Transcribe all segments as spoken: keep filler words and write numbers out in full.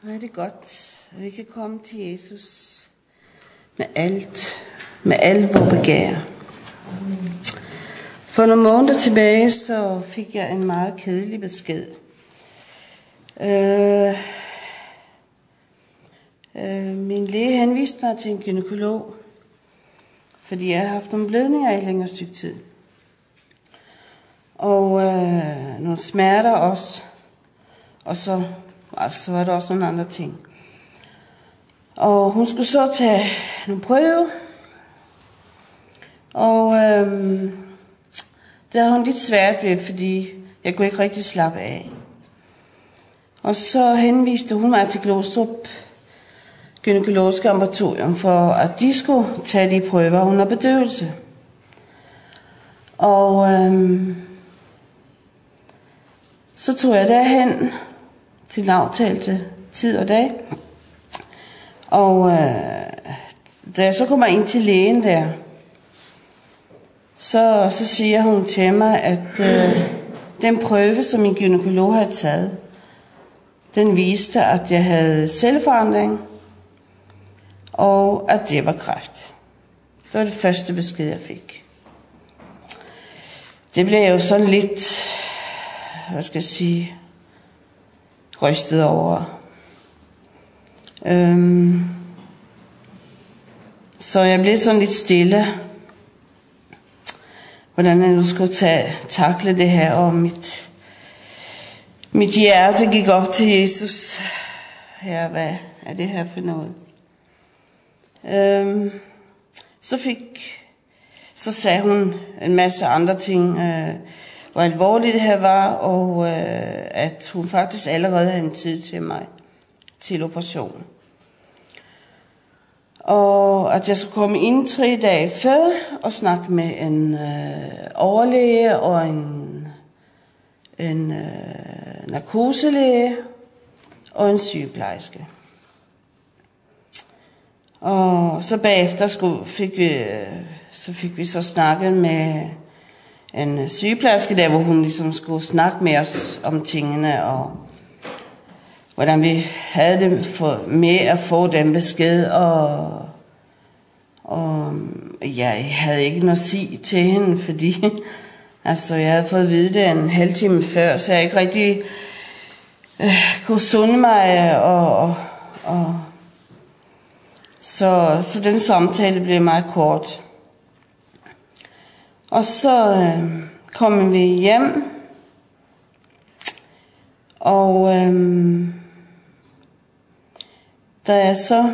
Hvor er det godt, at vi kan komme til Jesus med alt, med al vores begær. For nogle måneder tilbage, så fik jeg en meget kedelig besked. Øh, øh, min læge henviste mig til en gynekolog, fordi jeg har haft nogle blødninger i et længere stykke tid. Og øh, nogle smerter også. Og så, altså, så var der også nogle andre ting. Og hun skulle så tage nogle prøve. Og øh, det havde hun lidt svært ved, fordi jeg kunne ikke rigtig slappe af. Og så henviste hun mig til Glostrup Gynækologisk Laboratorium, for at de skulle tage de prøver under bedøvelse. Og øh, så tog jeg derhen til en aftale tid og dag. Og øh, da jeg så kommer ind til lægen der, så, så siger hun til mig, at øh, den prøve, som min gynekolog havde taget, den viste, at jeg havde celleforandring, og at det var kræft. Det var det første besked, jeg fik. Det blev jeg jo sådan lidt, hvad skal jeg sige, rystet over. Øhm, så jeg blev sådan lidt stille, hvordan jeg nu skulle tage, takle det her, og mit, mit hjerte gik op til Jesus. Ja, hvad er det her for noget? Øhm, så fik, så sagde hun en masse andre ting, øh, hvor alvorligt det her var, og øh, at hun faktisk allerede havde en tid til mig, til operation. Og at jeg skulle komme ind tre dage før og snakke med en øh, overlæge og en, en øh, narkoselæge og en sygeplejerske. Og så bagefter skulle, fik, vi, så fik vi så snakket med en sygeplejerske der, hvor hun ligesom skulle snakke med os om tingene, og hvordan vi havde det for, med at få den besked, og, og jeg havde ikke noget at sige til hende, fordi altså, jeg havde fået at vide det en halv time før, så jeg ikke rigtig øh, kunne sunde mig, og, og, og så, så den samtale blev meget kort. Og så øh, kom vi hjem, og øh, da jeg så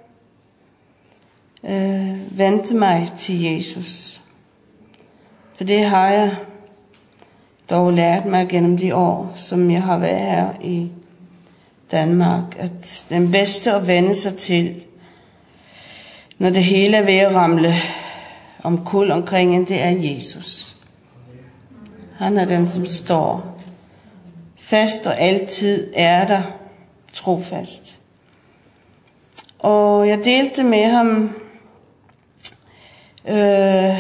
øh, vendte mig til Jesus, for det har jeg dog lært mig gennem de år, som jeg har været her i Danmark, at den bedste at vende sig til, når det hele er ved at ramle omkuld omkring en, det er Jesus. Han er den, som står fast og altid er der trofast. Og jeg delte med ham øh,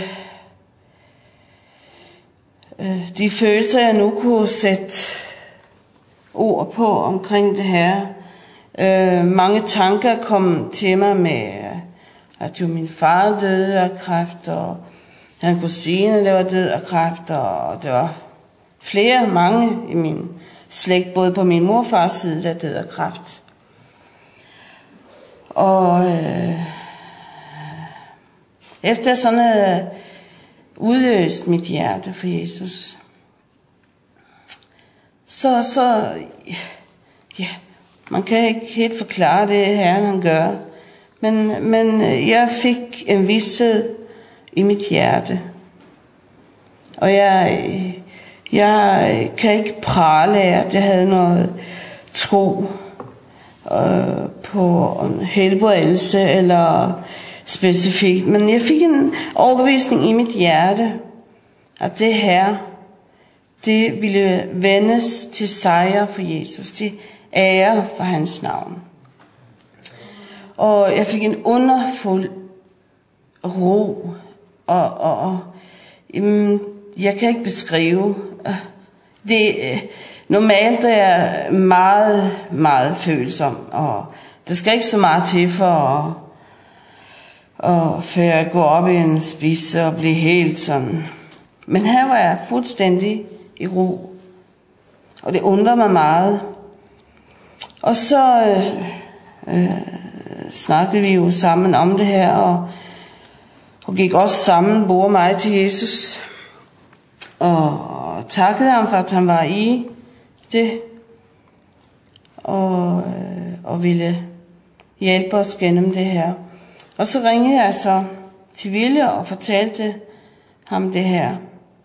øh, de følelser, jeg nu kunne sætte ord på omkring det her. Øh, mange tanker kom til mig med, at jo min far døde af kræft, og han kusine, der var død af kræft, og der var flere, mange i min slægt, både på min morfars side, der døde af kræft. Og øh, efter sådan havde udøst mit hjerte for Jesus, så, så ja, man kan ikke helt forklare det her, han gør, men, men jeg fik en vished i mit hjerte, og jeg, jeg kan ikke prale af, at jeg havde noget tro øh, på helbredelse eller specifikt, men jeg fik en overbevisning i mit hjerte, at det her, det ville vendes til sejr for Jesus, til ære for hans navn. Og jeg fik en underfuld ro, og, og, og jamen, jeg kan ikke beskrive det. normalt er jeg meget, meget følsom, og der skal ikke så meget til for at, og før jeg går op i en spise og bliver helt sådan. Men her var jeg fuldstændig i ro, og det undrer mig meget. Og så øh, øh, snakkede vi jo sammen om det her, og, og gik også sammen, bor mig til Jesus, og takkede ham for, at han var i det, og, øh, og ville hjælpe os gennem det her. Og så ringede jeg så til Ville og fortalte ham det her.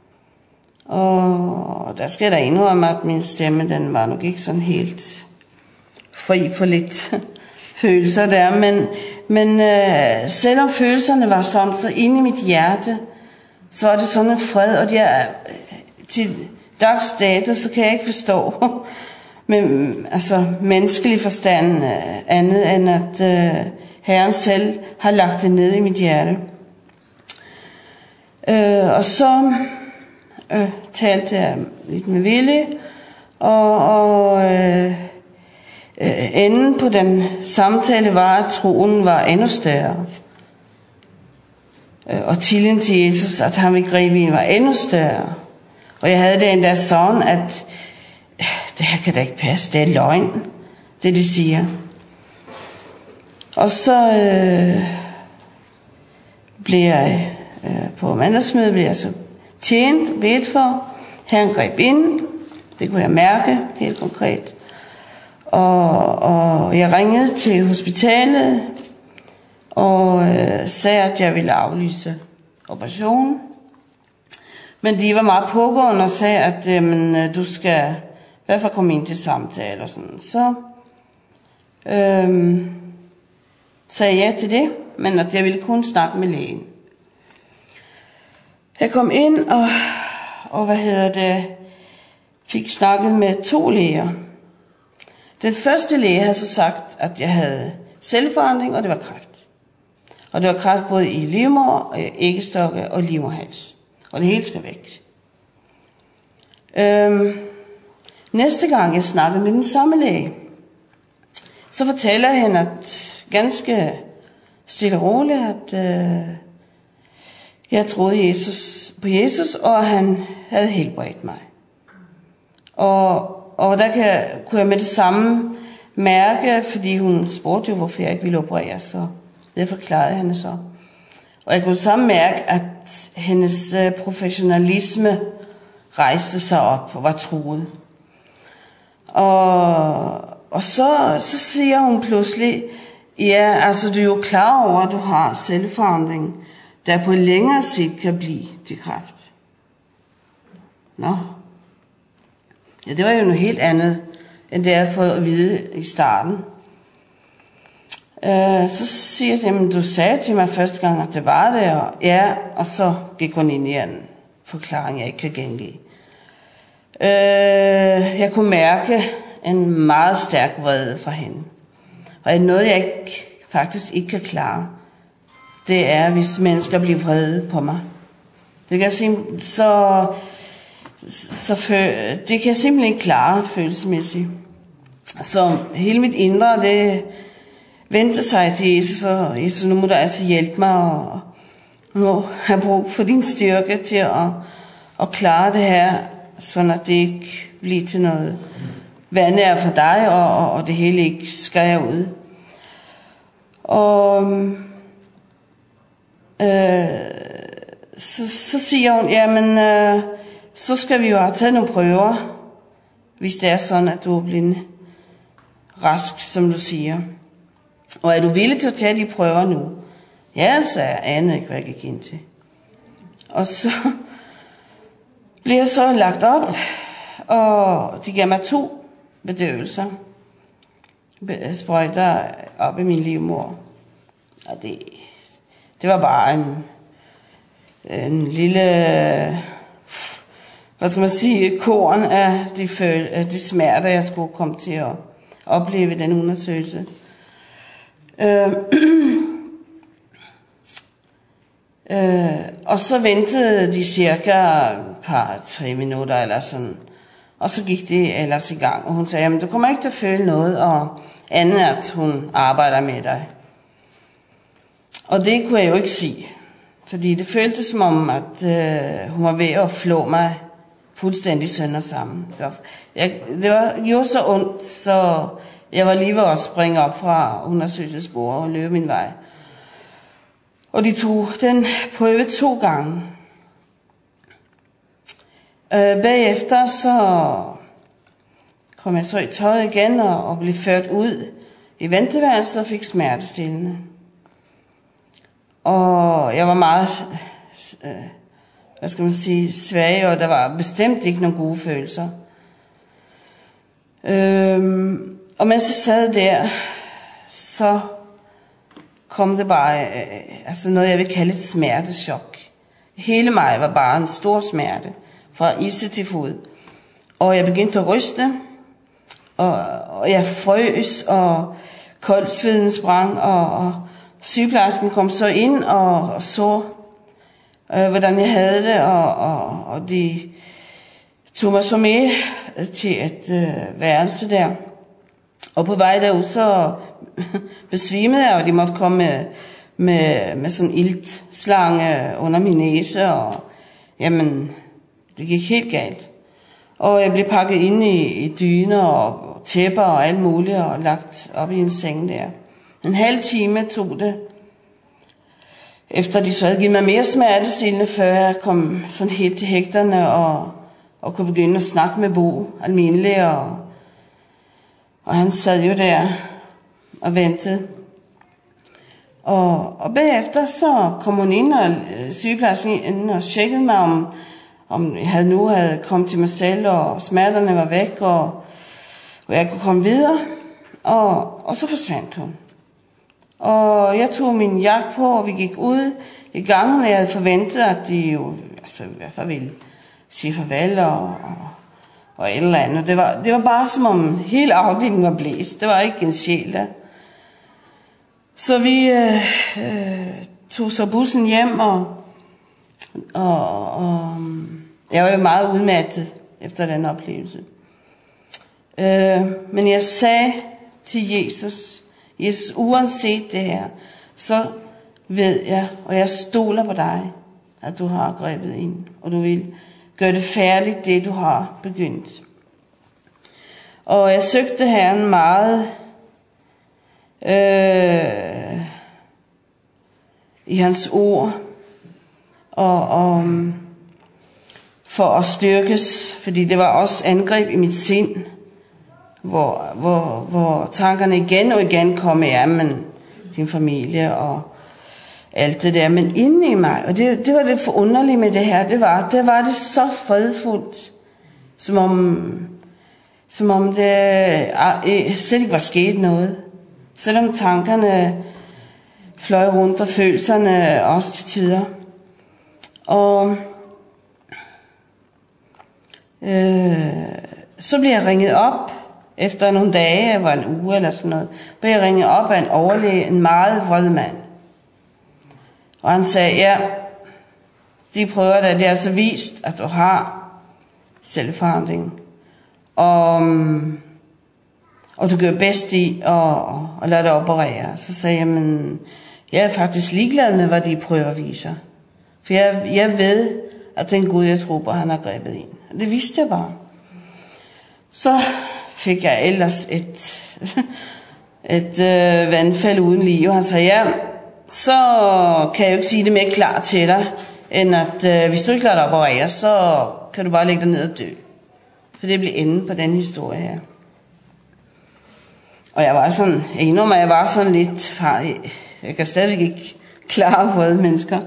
Og der skal der indrømme, at min stemme, den var nok ikke sådan helt fri for lidt følelser der. Men, men øh, selvom følelserne var sådan, så inde i mit hjerte, så var det sådan en fred. Og jeg, til dags dato, så kan jeg ikke forstå med altså, menneskelig forstand øh, andet end at øh, Herren selv har lagt det ned i mit hjerte. Øh, og så øh, talte jeg lidt med Ville, og, og øh, øh, enden på den samtale var, at troen var endnu større. Øh, og tilliden til Jesus, at han ville gribe ind, var endnu større. Og jeg havde det endda sådan, at øh, det her kan da ikke passe, det er løgn, det de siger. Og så øh, blev jeg øh, på mandagsmødet, blev jeg så tjent, bedt for. Herren greb ind, det kunne jeg mærke helt konkret. Og, og jeg ringede til hospitalet og øh, sagde, at jeg ville aflyse operationen. Men de var meget pågående og sagde, at øh, men, du skal i hvert fald komme ind til samtale og sådan. Så øh, sagde jeg ja til det, men at jeg ville kun snakke med lægen. Jeg kom ind og, og hvad hedder det, fik snakket med to læger. Den første læge havde så sagt, at jeg havde celleforandring, og det var kræft. Og det var kræft både i livmoder, æggestokke og livmoderhals. Og det hele skal væk. Øhm, næste gang jeg snakkede med den samme læge, så fortæller han, at ganske stille og roligt, at øh, jeg troede Jesus, på Jesus, og han havde helbredt mig. Og, og der kan, kunne jeg med det samme mærke, fordi hun spurgte jo, hvorfor jeg ikke ville opereres, så det forklarede han så. Og jeg kunne sammen mærke, at hendes professionalisme rejste sig op og var truet. Og, og så, så siger hun pludselig, ja, altså du er jo klar over, at du har celleforandring, der på længere sigt kan blive til kræft. Nå. Ja, det var jo noget helt andet, end det jeg har fået at vide i starten. Uh, så siger de, du sagde til mig første gang, at det var det, og ja, og så gik hun ind i en forklaring, jeg ikke kan gengive. Uh, jeg kunne mærke en meget stærk vrede fra hende. Og noget, jeg ikke, faktisk ikke kan klare, det er, hvis mennesker bliver vrede på mig. Det kan jeg simpelthen, så, så det kan jeg simpelthen ikke klare følelsesmæssigt. Så hele mit indre, det vendte sig til Jesus, og Jesus, nu må du altså hjælpe mig, og nu har jeg brug for din styrke til at, at klare det her, sådan at det ikke bliver til noget vandær for dig, og, og det hele ikke skal ud. Og øh, så, så siger hun, jamen, øh, så skal vi jo have taget nogle prøver, hvis det er sådan, at du er blevet rask, som du siger. Og er du villig til at tage de prøver nu? Ja, så jeg anede ikke, hvad jeg gik ind til. Og så bliver jeg så lagt op, og de gav mig to bedøvelser. Sprøjter op i min livmor. Og det, det var bare en, en lille, hvad skal man sige, korn af de, føl, af de smerter, jeg skulle komme til at opleve den undersøgelse. Øh, øh, og så ventede de cirka et par, tre minutter eller sådan. Og så gik det ellers i gang, og hun sagde, jamen du kommer ikke til at føle noget, og andet at hun arbejder med dig. Og det kunne jeg jo ikke sige, fordi det føltes som om, at øh, hun var ved at flå mig fuldstændig sønder sammen. Det var, jeg, det var gjorde så ondt, så jeg var lige ved at springe op fra undersøgelsesbordet og løbe min vej. Og de tog den prøve to gange. Øh, bagefter så kom jeg så i tøjet igen og, og blev ført ud i venteværelset og fik smertestillende. Og jeg var meget, øh, hvad skal man sige, svag, og der var bestemt ikke nogen gode følelser. Øhm, og mens jeg sad der, så kom det bare, øh, altså noget jeg vil kalde et smertechok. Hele mig var bare en stor smerte, fra isse til fod. Og jeg begyndte at ryste, og, og jeg frøs, og koldsveden sprang, og, og sygeplejersken kom så ind og, og så, øh, hvordan jeg havde det, og, og, og de tog mig så med til et øh, værelse der. Og på vej derud, så besvimede jeg, og de måtte komme med, med, med sådan en iltslange under min næse, og jamen, det gik helt galt. Og jeg blev pakket ind i, i dyner og tæpper og alt muligt, og lagt op i en seng der. En halv time tog det, efter de så havde givet mig mere smertestillende, før jeg kom sådan helt til hægterne og, og kunne begynde at snakke med Bo almindeligt. Og, og han sad jo der og ventede. Og, og bagefter så kom hun ind, og sygeplejersken ind og tjekkede mig, om, om jeg havde nu havde kommet til mig selv, og smerterne var væk, og, og jeg kunne komme videre. Og, og så forsvandt hun. Og jeg tog min jakke på, og vi gik ud i gangen, og jeg havde forventet, at de jo altså, i hvert fald ville sige farvel og, og, og et eller andet. Det var, det var bare som om hele afdelingen var blæst. Det var ikke en sjæl der. Så vi øh, øh, tog så bussen hjem, og, og, og jeg var jo meget udmattet efter den oplevelse. Øh, men jeg sagde til Jesus, Jesus, uanset det her, så ved jeg, og jeg stoler på dig, at du har grebet ind, og du vil gøre det færdigt, det du har begyndt. Og jeg søgte Herren meget øh, i hans ord, og, og for at styrkes, fordi det var også angreb i mit sind, hvor, hvor, hvor tankerne igen og igen kom, ja, men din familie og alt det der, men inde i mig, og det, det var det forunderlige med det her, det var, det var det så fredfuldt, som om, som om det øh, slet ikke var sket noget, selvom tankerne fløj rundt, og følelserne også til tider. Og øh, så blev jeg ringet op, efter nogle dage, var en uge eller sådan noget, blev jeg ringet op af en overlæge, en meget vred mand. Og han sagde, ja, de prøver dig, det er altså vist, at du har selvforandring. Og, og du gør bedst i at, at lade dig operere. Så sagde jeg, men jeg er faktisk ligeglad med, hvad de prøver viser. For jeg, jeg ved, at den Gud, jeg tror på, han har grebet ind. Og det vidste jeg bare. Så fik jeg ellers et, et øh, vandfald uden lige. Og han sagde, ja, så kan jeg jo ikke sige det mere klart til dig, end at øh, hvis du ikke lader dig operere, så kan du bare lægge dig ned og dø. For det blev enden på den historie her. Og jeg var sådan, jeg indrømmer, jeg var sådan lidt, far, jeg kan stadigvæk ikke klare vrede mennesker.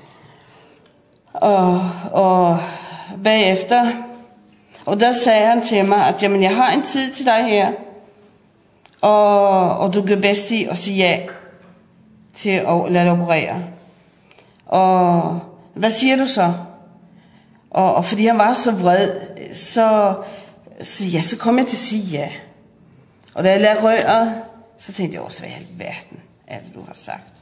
Og, og bagefter, og der sagde han til mig, at jamen, jeg har en tid til dig her, og, og du gør bedst i at sige ja til at lade dig operere. Og hvad siger du så? Og, og fordi han var så vred, så, så, ja, så kom jeg til at sige ja. Og da jeg lagde røret, så tænkte jeg også, hvad i alverden er det, du har sagt?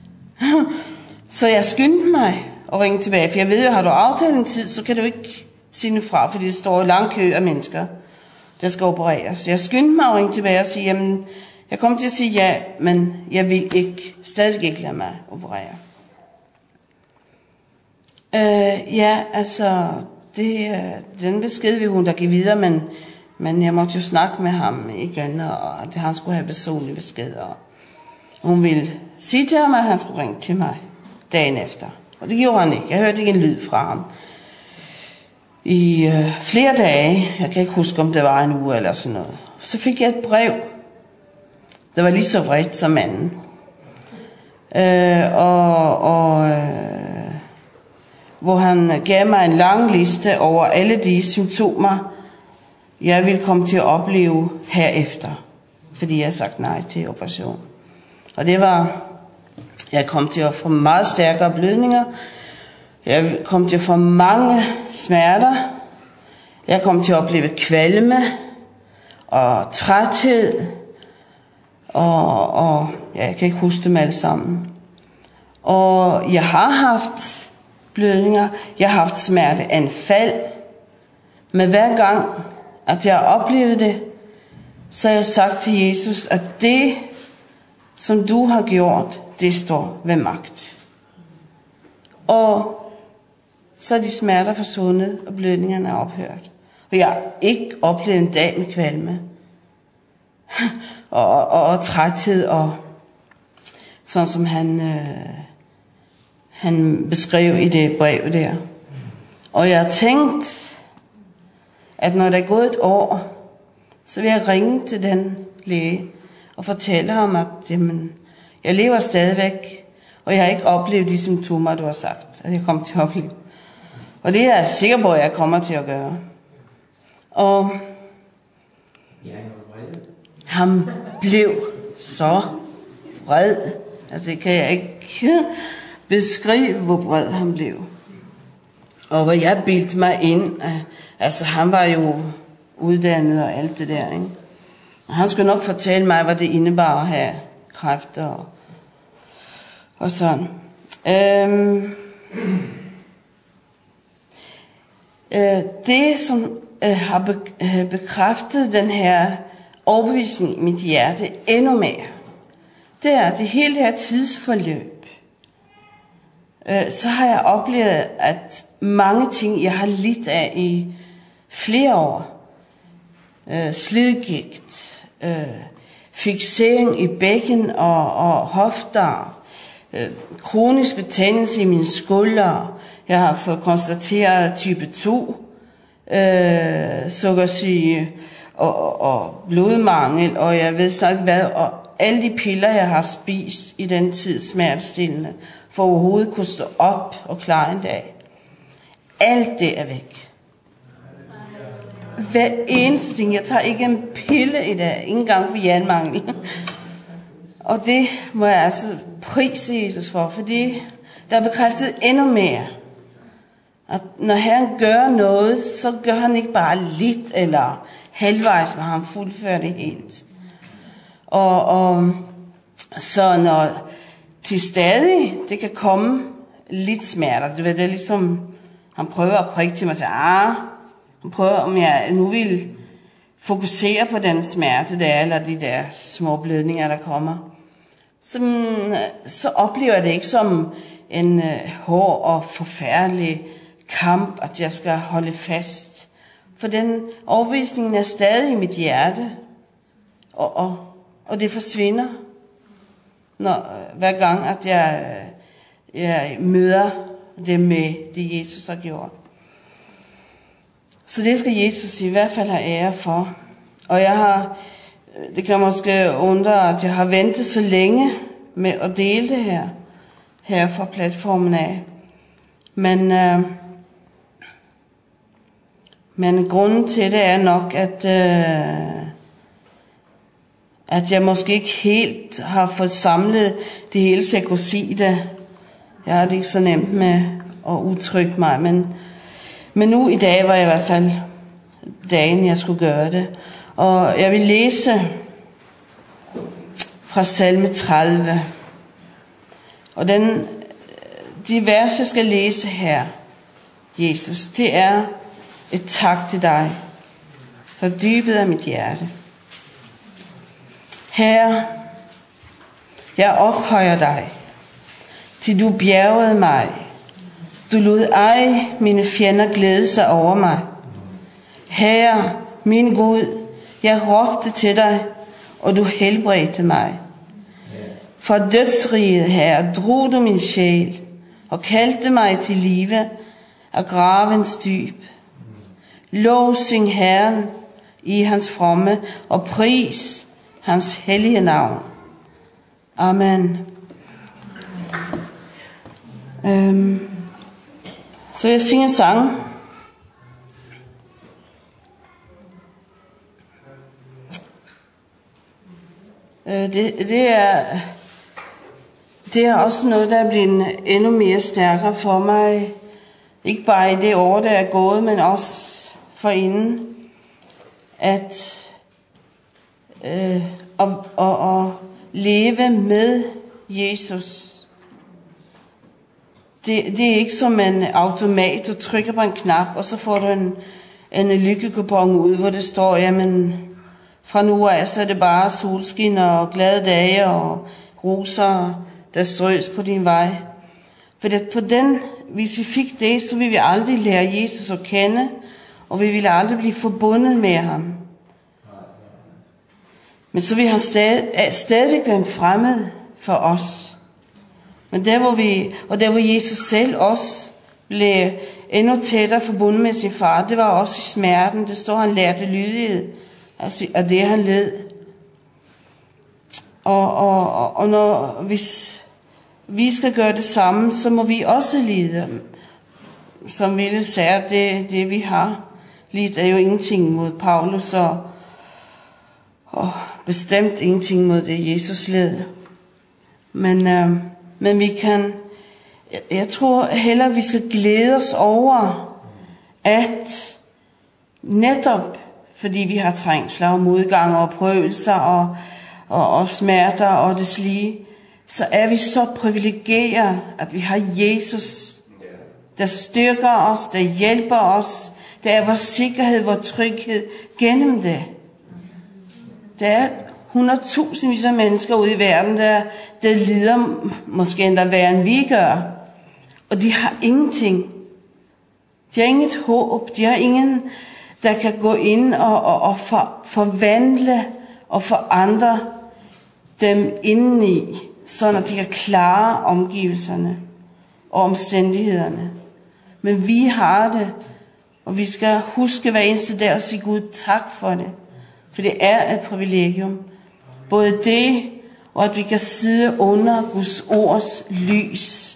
Så jeg skyndte mig og ringte tilbage, for jeg ved jo, har du aftalt en tid, så kan du ikke sige fra, fordi det står i lang kø af mennesker, der skal opereres. Jeg skyndte mig at ringe tilbage og sige, jamen, jeg kommer til at sige ja, men jeg vil ikke, stadig ikke lade mig operere. Øh, ja, altså, det, den besked vil hun da give videre, men, men jeg måtte jo snakke med ham igen, og det, han skulle have personlige beskeder. Hun ville sige til ham, at han skulle ringe til mig dagen efter. Og det gjorde han ikke. Jeg hørte ikke en lyd fra ham. I øh, flere dage, jeg kan ikke huske, om det var en uge eller sådan noget, så fik jeg et brev, der var lige så vredt som anden. Øh, og... og øh, hvor han gav mig en lang liste over alle de symptomer, jeg ville komme til at opleve herefter, fordi jeg havde sagt nej til operation. Og det var, jeg kom til at få meget stærkere blødninger, jeg kom til at få mange smerter, jeg kom til at opleve kvalme og træthed, og, og ja, jeg kan ikke huske dem alle sammen. Og jeg har haft blødninger, jeg har haft smerteanfald, men hver gang, at jeg oplevede det, så har jeg sagt til Jesus, at det, som du har gjort, det står ved magt. Og så er de smerter forsvundet, og blødningerne er ophørt. Og jeg har ikke oplevet en dag med kvalme, og, og, og, og træthed, og sådan som han... Øh, han beskrev i det brev der. Og jeg har tænkt, at når der er gået et år, så vil jeg ringe til den læge og fortælle ham, at jamen, jeg lever stadigvæk, og jeg har ikke oplevet de symptomer, du har sagt, at jeg kommer til at opleve. Og det er jeg sikker på, at jeg kommer til at gøre. Og han blev så vred, altså det kan jeg ikke beskrive, hvor vred han blev. Og hvor jeg bildte mig ind, altså han var jo uddannet og alt det der, ikke? Og han skulle nok fortælle mig, hvad det indebar at have kræft og, og sådan. Øhm, øh, det, som øh, har be, øh, bekræftet den her overbevisning i mit hjerte endnu mere, det er det hele det her tidsforløb. Så har jeg oplevet, at mange ting, jeg har lidt af i flere år, øh, slidgigt, øh, fiksering i bækken og, og hofter, øh, kronisk betændelse i mine skuldre, jeg har fået konstateret type to, øh, sukkersyge og, og, og blodmangel, og jeg ved snart ikke hvad, og alle de piller, jeg har spist i den tid, smertestillende, for overhovedet kunne stå op og klare en dag. Alt det er væk. Hver eneste ting. Jeg tager ikke en pille i dag, ikke engang for jernmangel. Og det må jeg altså prise Jesus for, fordi der er bekræftet endnu mere, at når Herren gør noget, så gør han ikke bare lidt eller halvvejs, men han fuldfører det helt. Og, og så når til stadig det kan komme lidt smerter, du ved, det er ligesom, han prøver at prikke til mig og sige, ah, han prøver, om jeg nu vil fokusere på den smerte der, eller de der små blødninger, der kommer. Så, så oplever jeg det ikke som en uh, hård og forfærdelig kamp, at jeg skal holde fast. For den overbevisning er stadig i mit hjerte, og, og, og det forsvinder, når, hver gang, at jeg, jeg møder det med det, Jesus har gjort. Så det skal Jesus i hvert fald have ære for. Og jeg har, det kan måske undre, at jeg har ventet så længe med at dele det her, her fra platformen af. Men, øh, men grunden til det er nok, at, øh, at jeg måske ikke helt har fået samlet det hele, så jeg kunne sige det. Jeg har det ikke så nemt med at udtrykke mig, men, men nu i dag var jeg i hvert fald dagen, jeg skulle gøre det. Og jeg vil læse fra salme tredive. Og den, de vers, jeg skal læse her, Jesus, det er et tak til dig fra dybet af mit hjerte. Herre, jeg ophøjer dig, til du bjergede mig. Du lod ej mine fjender glæde sig over mig. Herre, min Gud, jeg råbte til dig, og du helbredte mig. Fra dødsriget, Herre, drog du min sjæl, og kaldte mig til live af gravens dyb. Lov syng Herren i hans fromme, og pris hans hellige navn. Amen. Øhm, så jeg synger en sang. Øh, det, det er det er også noget, der er blevet endnu mere stærkere for mig. Ikke bare i det år, der er gået, men også forinden. At øh, og, og, og leve med Jesus. Det, det er ikke som en automat, du trykker på en knap, og så får du en, en lykkekupon ud, hvor det står, jamen fra nu af, så er det bare solskin og glade dage og roser, der strøs på din vej. For det, på den, hvis vi fik det, så ville vi aldrig lære Jesus at kende, og vi ville aldrig blive forbundet med ham. Men så vil han stadig, stadig være en fremmed for os. Men der hvor vi, og der hvor Jesus selv også blev endnu tættere forbundet med sin far, det var også i smerten. Det står, han lærte lydighed af det, han led. Og, og, og når, hvis vi skal gøre det samme, så må vi også lide. Som Ville sagde, det, det vi har lidt er jo ingenting mod Paulus, og, og bestemt ingenting mod det, Jesus led. Men, øh, men vi kan, jeg, jeg tror hellere, vi skal glæde os over, at netop fordi vi har trængsler og modgang og prøvelser og, og, og smerter og deslige, så er vi så privilegeret, at vi har Jesus, der styrker os, der hjælper os. Der er vores sikkerhed, vores tryghed gennem det. Der er hundredtusindvis af mennesker ude i verden, der, der lider måske endda værre end vi gør. Og de har ingenting. De har inget håb. De har ingen, der kan gå ind og, og, og for, forvandle og forandre dem indeni, så de kan klare omgivelserne og omstændighederne. Men vi har det, og vi skal huske hver eneste dag at sige Gud tak for det. For det er et privilegium. Både det, og at vi kan sidde under Guds ords lys.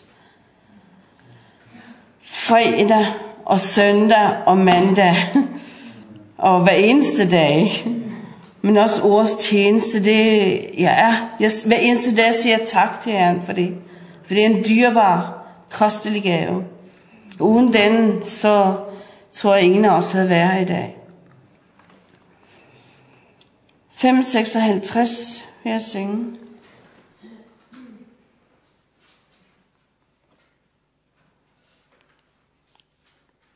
Fredag og søndag og mandag, og hver eneste dag. Men også ordets tjeneste, det jeg er. Jeg, hver eneste dag siger jeg tak til Herren for det. For det er en dyrbar, kostelig gave. Uden den, så tror jeg ingen af os havde været her i dag. fem seksoghalvtreds vil jeg synge.